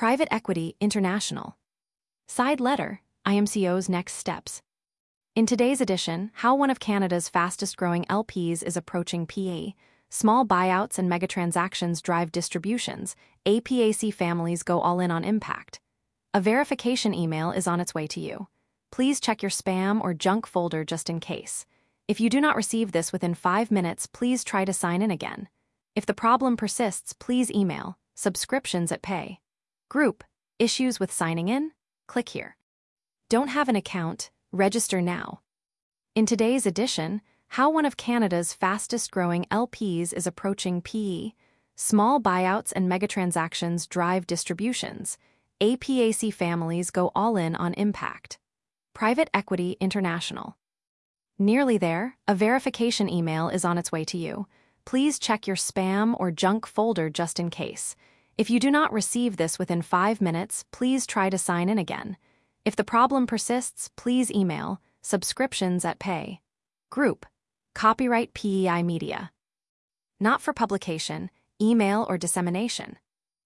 Private Equity International. Side letter, IMCO's next steps. In today's edition, how one of Canada's fastest-growing LPs is approaching PE, small buyouts and megatransactions drive distributions, APAC families go all in on impact. A verification email is on its way to you. Please check your spam or junk folder just in case. If you do not receive this within 5 minutes, please try to sign in again. If the problem persists, please email subscriptions@pay. Group, issues with signing in? Click here. Don't have an account? Register now. In today's edition, how one of Canada's fastest-growing LPs is approaching PE, small buyouts and megatransactions drive distributions, APAC families go all in on impact. Private Equity International. Nearly there, a verification email is on its way to you. Please check your spam or junk folder just in case. If you do not receive this within 5 minutes, please try to sign in again. If the problem persists, please email subscriptions@pay. Group, copyright PEI Media. Not for publication, email, or dissemination.